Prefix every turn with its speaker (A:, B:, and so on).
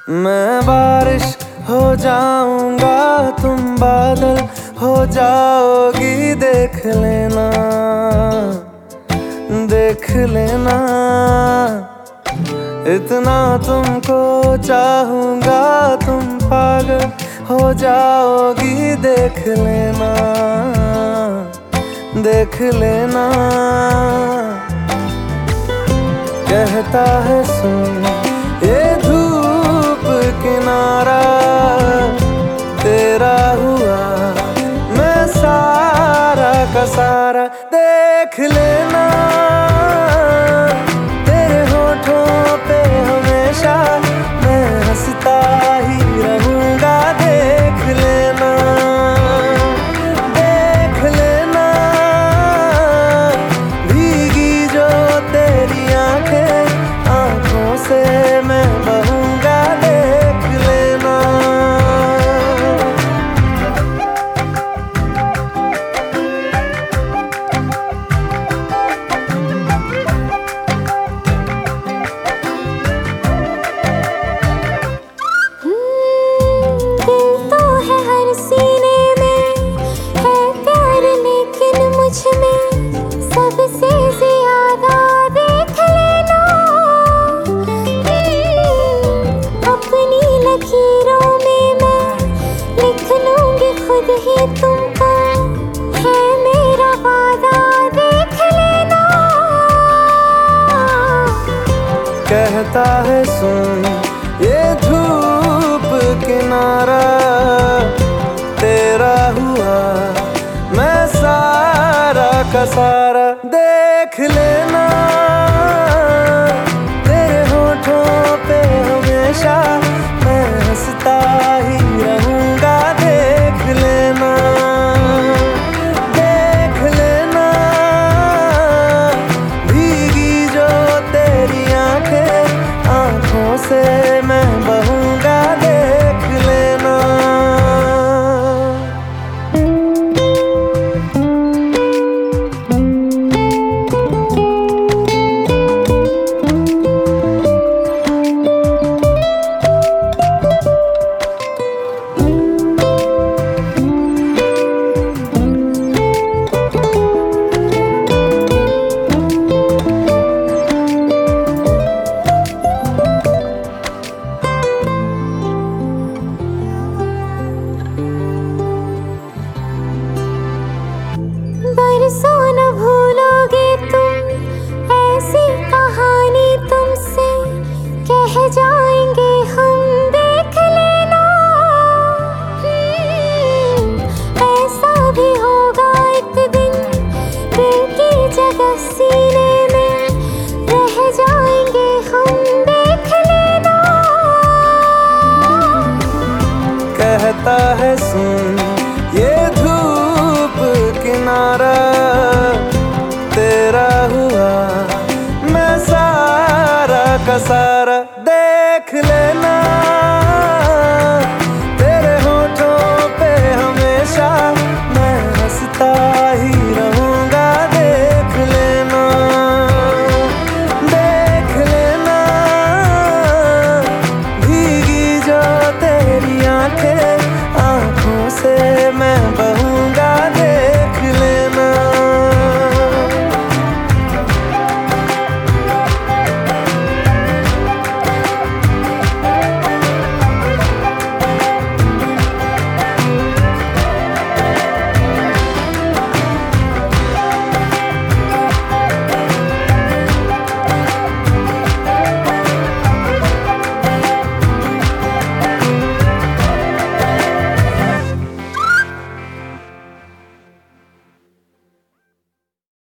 A: मैं बारिश हो जाऊंगा, तुम बादल हो जाओगी। देख लेना, देख लेना, इतना तुमको चाहूंगा, तुम पागल हो जाओगी। देख लेना, देख लेना, कहता है सुन ये धूप किनारा, तेरा हुआ मैं सारा का सारा। देख लेना, तेरे होठों पे हमेशा मैं हंसता ही रहूंगा। देख लेना, देख लेना, भीगी जो तेरी आंखें, आंखों से मैं बहूंगा। देख लेना,
B: दिल तो है हर सीने में, है प्यार लेकिन मुझ में सबसे ज्यादा। देख लेना, अपनी लकीरों में मैं लिख लूंगी खुद ही तुमको, है मेरा वादा। देख लेना,
A: कहता है सुन ये धूप किनारा, तेरा हुआ मैं सारा का सारा। देख लेना, तेरे होठों पे हमेशा मैं हंसता ही रहूंगा। देख लेना, देख लेना, भीगी जो तेरी आंखें, आंखों से मैं बहूंगा। देख लेना,
B: बरसों न भूलोगे तुम, ऐसी कहानी तुमसे कह जाएंगे हम। देख लेना, ऐसा भी होगा एक दिन, दिल की जगह सीने में रह जाएंगे हम। देख लेना,
A: कहता है सुन ये धूप किनारा, तेरा हुआ मैं सारा का सारा।